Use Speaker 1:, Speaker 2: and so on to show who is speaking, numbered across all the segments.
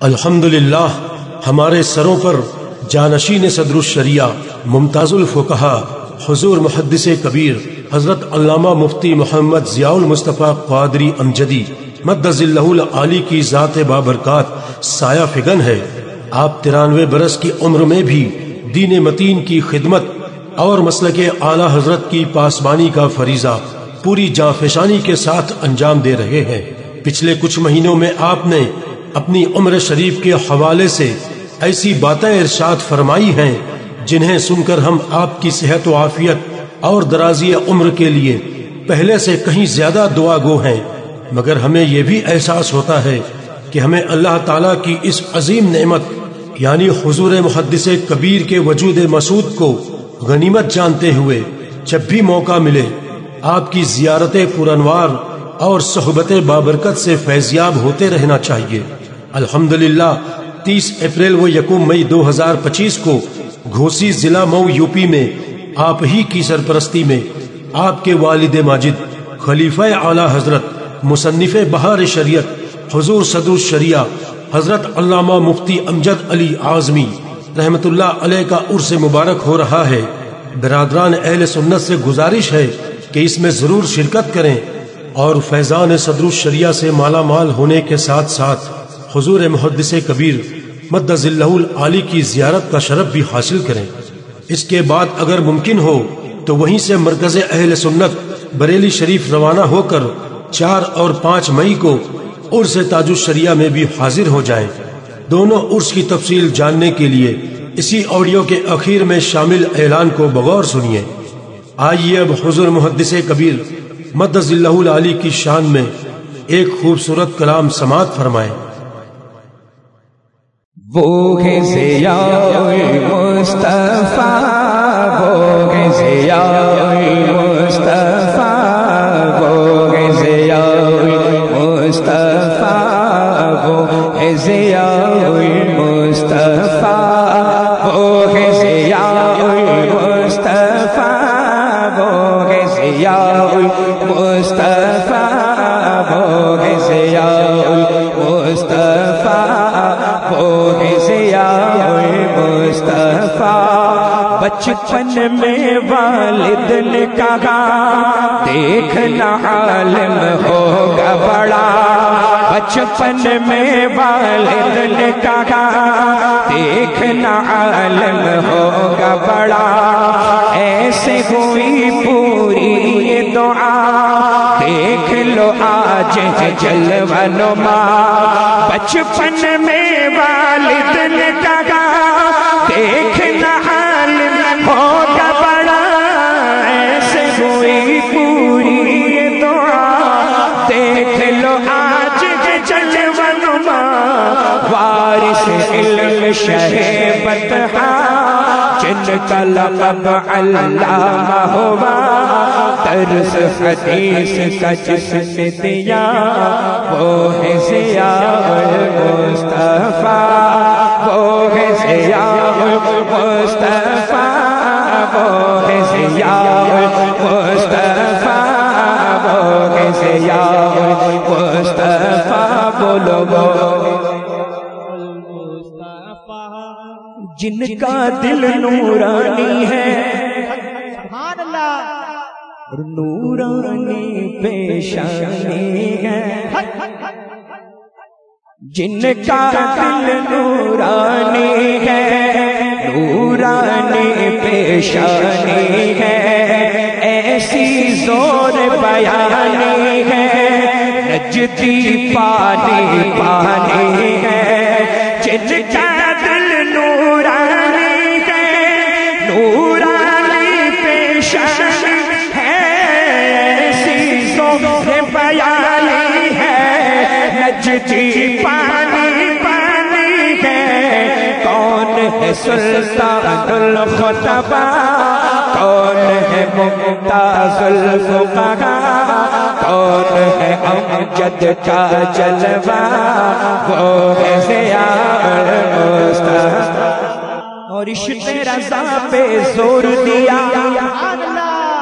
Speaker 1: الحمدللہ ہمارے سروں پر جانشین صدر الشریعہ ممتاز الفقہا حضور محدث کبیر حضرت علامہ مفتی محمد ضیاء المصطفیٰ قادری امجدی مدظ اللہ العالی کی ذات بابرکات سایہ فگن ہے۔ آپ 93 برس کی عمر میں بھی دین متین کی خدمت اور مسلک اعلی حضرت کی پاسبانی کا فریضہ پوری جانفشانی کے ساتھ انجام دے رہے ہیں۔ پچھلے کچھ مہینوں میں آپ نے اپنی عمر شریف کے حوالے سے ایسی باتیں ارشاد فرمائی ہیں جنہیں سن کر ہم آپ کی صحت و عافیت اور درازی عمر کے لیے پہلے سے کہیں زیادہ دعا گو ہیں، مگر ہمیں یہ بھی احساس ہوتا ہے کہ ہمیں اللہ تعالیٰ کی اس عظیم نعمت یعنی حضور محدث کبیر کے وجود مسعود کو غنیمت جانتے ہوئے جب بھی موقع ملے آپ کی زیارت پرانوار اور صحبت بابرکت سے فیضیاب ہوتے رہنا چاہیے۔ الحمدللہ 30 اپریل و 1 مئی 2025 کو گھوسی ضلع مئو یوپی میں آپ ہی کی سرپرستی میں آپ کے والد ماجد خلیفہ اعلی حضرت مصنف بہار شریعت حضور صدر الشریعہ حضرت علامہ مفتی امجد علی اعظمی رحمت اللہ علیہ کا عرس مبارک ہو رہا ہے۔ برادران اہل سنت سے گزارش ہے کہ اس میں ضرور شرکت کریں اور فیضان صدر الشریعہ سے مالا مال ہونے کے ساتھ ساتھ حضور محدث کبیر مدظ اللہ العالی کی زیارت کا شرف بھی حاصل کریں۔ اس کے بعد اگر ممکن ہو تو وہیں سے مرکز اہل سنت بریلی شریف روانہ ہو کر 4 اور 5 مئی کو عرس تاج الشریعہ میں بھی حاضر ہو جائیں۔ دونوں عرس کی تفصیل جاننے کے لیے اسی آڈیو کے اخیر میں شامل اعلان کو بغور سنیے۔ آئیے اب حضور محدث کبیر مدظ اللہ العالی کی شان میں ایک خوبصورت کلام سماعت فرمائیں۔
Speaker 2: وہ ہے ضیاء المصطفیٰ، وہ ہے ضیاء المصطفیٰ، وہ ہے ضیاء المصطفیٰ، وہ ہے ضیاء المصطفیٰ، وہ ہے ضیاء المصطفیٰ، وہ ہے ضیاء المصطفیٰ، وہ ہے ضیاء المصطفیٰ، وہ ہے ضیاء المصطفیٰ۔ بچپن میں والد نے کہا دیکھنا عالم ہوگا بڑا، بچپن میں والد نے کہا دیکھنا عالم ہوگا بڑا، ایسے ہوئی پوری یہ دعا دیکھ لو آج ہے جلوہ نما۔ بچپن میں والد نے کہا دیکھنا عالم ہوگا بڑا، ایسے ہوئی پوری یہ دعا دیکھ لو آج ہے جلوہ نما۔ وارث علم شہ بطحہ جن کا لقب علامہ ہوا، درس حدیث کا جس نے دیا وہ ہے ضیاء المصطفیٰ، وہ ہے ضیاء المصطفیٰ، وہ ہے ضیاء المصطفیٰ، وہ ہے ضیاء المصطفیٰ۔ بولو جن کا دل نورانی ہے سبحان اللہ اور نورانی پیشانی ہے، جن کا دل نورانی ہے نورانی پیشانی ہے، ایسی زور بیانی ہے نجدی پانی پانی ہے، جن کا دل نورانی ہے نورانی پیشانی ہے، ایسی زور بیانی ہے نجدی پانی پانی ہے۔ کون ہے سلطان الخطبہ، کون ہے ممتاز الفقہا، کون ہے امجد کا جلوہ، وہ ہے ضیاء المصطفیٰ۔ اور عشق رضا پہ زور دیا،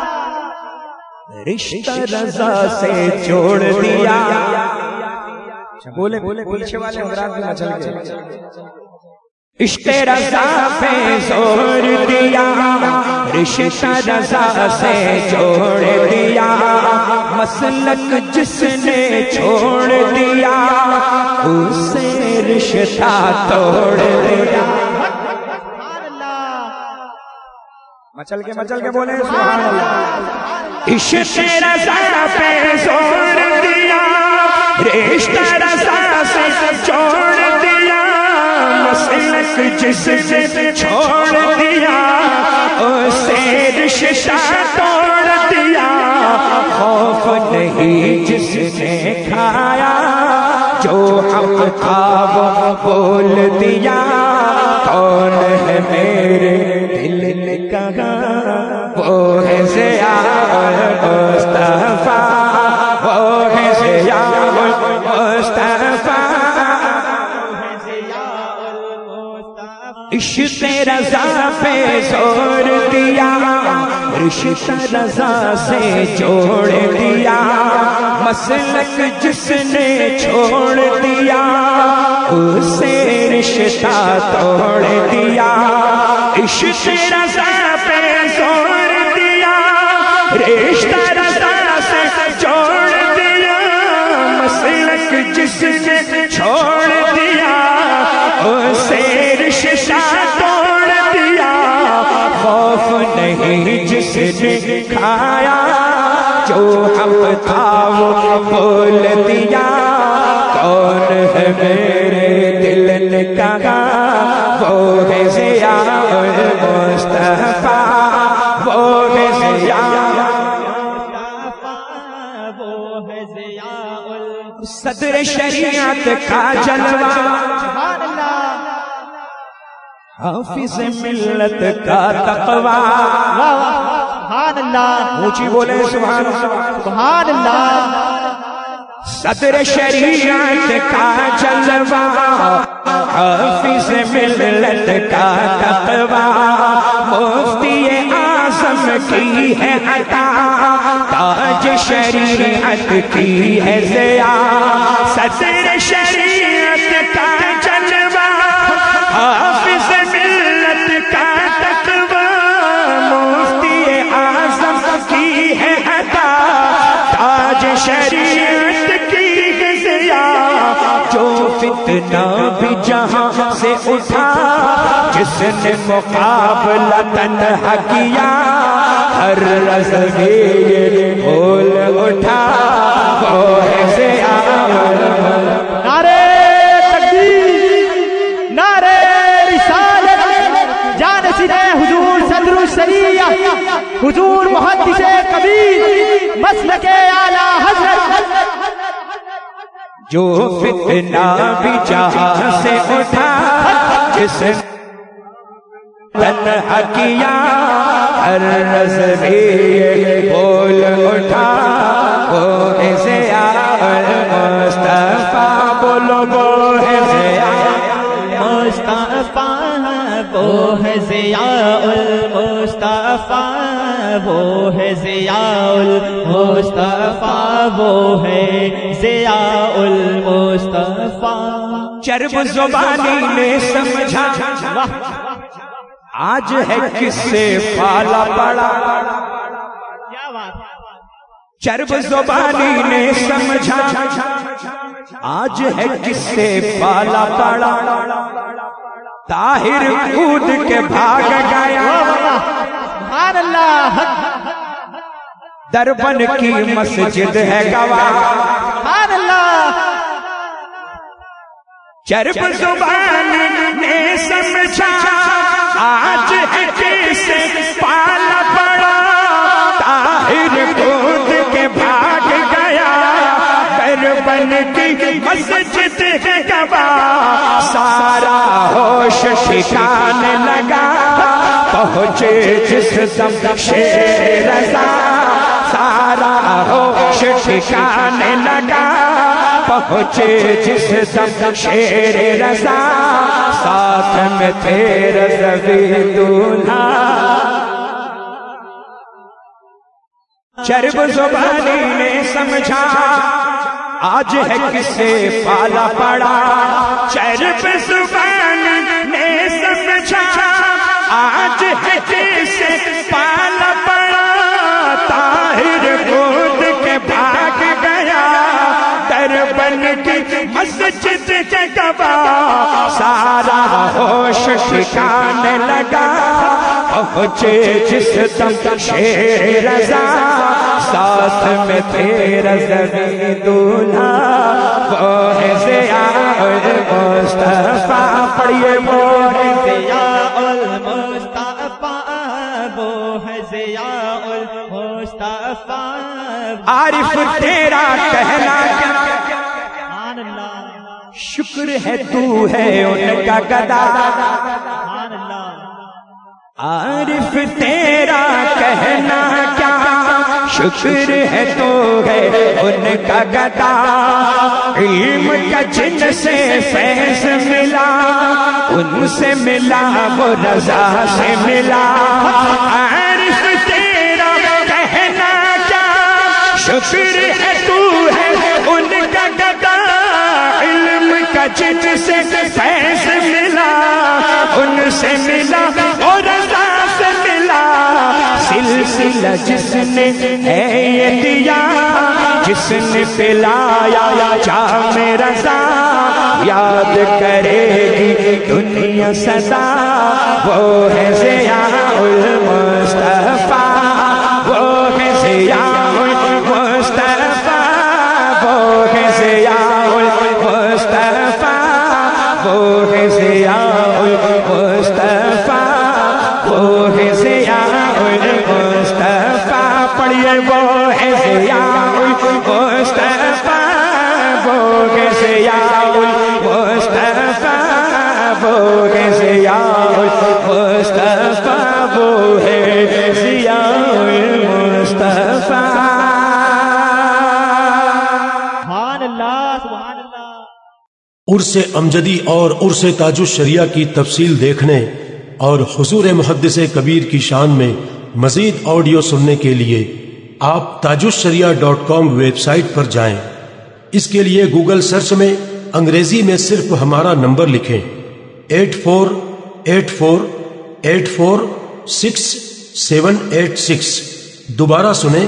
Speaker 2: رشتہ رضا سے جوڑ دیا، بولے پیچھے والے حضرات بھی مچل گئے. عشق رضا پہ زور دیا, رشتہ رضا سے جوڑ دیا, مسلک جس نے چھوڑ دیا اسے رشتہ توڑ دیا. مچل کے بولے سبحان اللہ. عشق رضا پہ زور دیا, رشتہ رضا سے جوڑ دیا, مسلک جس نے چھوڑ دیا اسے رشتہ توڑ دیا. خوف نہیں جس نے کھایا, جو حق تھا وہ بول دیا. کون ہے میرے دل نے کہا وہ ہے ضیاء المصطفیٰ, وہ ہے ضیاء المصطفیٰ. عشق رضا پہ زور دیا, رشتہ رضا سے جوڑ دیا, مسلک جس نے چھوڑ دیا اسے رشتہ توڑ دیا. عشق رضا پہ زور دیا, رشتہ رضا سے جوڑ دیا, مسلک جس نے چھوڑ دیا اسے رشتہ توڑ دیا. خوف نہیں جس نے کھایا, جو حق تھا وہ بول دیا. کون ہے میرے دل نے کہا وہ ہے ضیاء المصطفیٰ, وہ ہے ضیاء صدر شریعت کا جلوہ, حافظ ملت کا تقویٰ.
Speaker 3: سبحان اللہ,
Speaker 2: اونچی بولے سبحان اللہ,
Speaker 3: سبحان اللہ.
Speaker 2: صدر شریعت کا جلوہ, حافظ ملت کا تقویٰ, مفتی اعظم کی ہے عطا, تاج شریعت کی ہے ضیاء. صدر شریعت کا جلوہ, حافظ ملت کا تقویٰ, مفتی اعظم کی ہے عطا, تاج شریعت کی ہے ضیاء. جو فتنہ بھی جہاں سے اٹھا, جس نے مقابلہ تنہا کیا, ہر رز میں یہ بول اٹھا وہ ہے ضیاء.
Speaker 3: نعرے تکبیر, نعرے رسالت, جانشین حضور صدر الشریعہ, حضور محدث کبیر, مسلک اعلیٰ حضرت.
Speaker 2: جو فتنہ بھی جہاں سے اٹھا, جس نے تنہا کیا, ہر رز میں بول اٹھا وہ ہے ضیاء المصطفیٰ. بولو وہ ہے ضیاء
Speaker 3: المصطفیٰ, وہ ہے ضیاء المصطفیٰ, وہ ہے ضیاء المصطفیٰ, وہ ہے ضیاء المصطفیٰ.
Speaker 2: چرب زبانی نے سمجھا آج ہے کس سے پالا پڑا. چرب زبانی نے سمجھا آج ہے کس سے پالا پڑا. طاہر کود کے بھاگ گیا,
Speaker 3: سبحان اللہ.
Speaker 2: دربن کی مسجد ہے گواہ.
Speaker 3: سبحان اللہ.
Speaker 2: چرب زبانی نے سمجھا آج ہے کس سے پالا پڑا. طاہر کود کے بھاگ گیا, دربن کی مسجد ہے گواہ. سارا ہوش ٹھکانے لگا, پہنچے جس دم شیر رضا. سارا ہوش ٹھکانے لگا, پہنچے جس دم شیر رضا. ساتھ میں تھے رضوی دولہا. چرب زبانی نے سمجھا آج ہے کسے پالا پڑا چرب زبان نے سمجھا آج ہے کسے پالا پڑا طاہر کود کے بھاگ گیا در بن کی مسجد کے گواہ سارا ہوش ٹھکانے لگا پہنچے جس دم شیر رضا ساتھ میں تھے رضوی دولہا وہ ہے ضیاء المصطفیٰ پڑھئے وہ ہے
Speaker 3: ضیاء المصطفیٰ وہ ہے ضیاء المصطفیٰ
Speaker 2: عارف تیرا کہنا
Speaker 3: سبحان اللہ
Speaker 2: شکر ہے تو ہے ان کا گدا
Speaker 3: سبحان اللہ
Speaker 2: عارف تیرا کہنا کیا شکر ہے تو ہے ان کا گدا علم کا جن سے فیض ملا ان سے ملا وہ رضا سے ملا عارف تیرا کہنا کیا شکر ہے تو ہے ان کا گدا علم کا جن سے فیض ملا ان سے ملا اور رضا سے ملا سلسلہ جس نے ہے یہ دیا جس نے پلایا جام رضا یاد کرے گی دنیا سدا وہ ہے ضیاء المصطفیٰ وہ ہے ضیاء المصطفیٰ وہ ہے ضیاء المصطفیٰ وہ ہے ضیاء المصطفیٰ وہ ہے ضیاء المصطفیٰ پڑھئے وہ ہے ضیاء المصطفیٰ وہ ہے ضیاء المصطفیٰ وہ ہے ضیاء المصطفیٰ وہ ہے ضیاء المصطفیٰ
Speaker 3: سبحان اللہ سبحان اللہ
Speaker 1: عرس امجدی اور عرس تاج الشریعہ کی تفصیل دیکھنے اور حضور محدث کبیر کی شان میں مزید آڈیو سننے کے لیے آپ tajusharia.com ویب سائٹ پر جائیں۔ اس کے لیے گوگل سرچ میں انگریزی میں صرف ہمارا نمبر لکھیں 8484846786 دوبارہ سنیں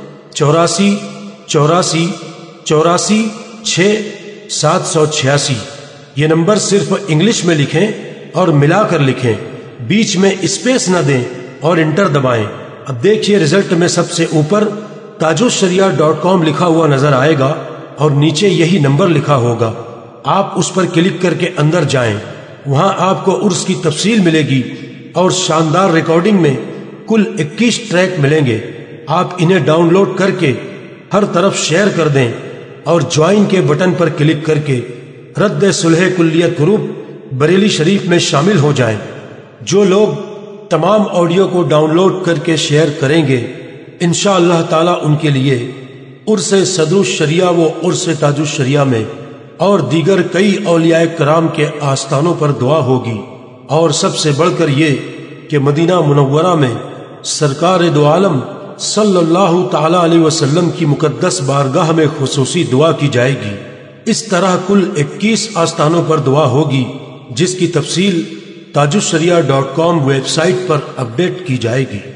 Speaker 1: 8484846786 یہ نمبر صرف انگلش میں لکھیں اور ملا کر لکھیں، بیچ میں اسپیس نہ دیں اور انٹر دبائیں۔ اب دیکھیے رزلٹ میں سب سے اوپر tajusharia.com لکھا ہوا نظر آئے گا اور نیچے یہی نمبر لکھا ہوگا۔ آپ اس پر کلک کر کے اندر جائیں، وہاں آپ کو عرس کی تفصیل ملے گی اور شاندار ریکارڈنگ میں کل 21 ٹریک ملیں گے۔ آپ انہیں ڈاؤن لوڈ کر کے ہر طرف شیئر کر دیں اور جوائن کے بٹن پر کلک کر کے رد صلح کلیت گروپ بریلی شریف میں شامل ہو جائیں۔ جو لوگ تمام آڈیو کو ڈاؤن لوڈ کر کے شیئر کریں گے انشاءاللہ تعالی ان کے لیے عرس صدر الشریعہ و عرس تاج الشریعہ میں اور دیگر کئی اولیاء کرام کے آستانوں پر دعا ہوگی، اور سب سے بڑھ کر یہ کہ مدینہ منورہ میں سرکار دو عالم صلی اللہ تعالی علیہ وسلم کی مقدس بارگاہ میں خصوصی دعا کی جائے گی۔ اس طرح کل 21 آستانوں پر دعا ہوگی، جس کی تفصیل tajusharia.com ویب سائٹ پر اپڈیٹ کی جائے گی۔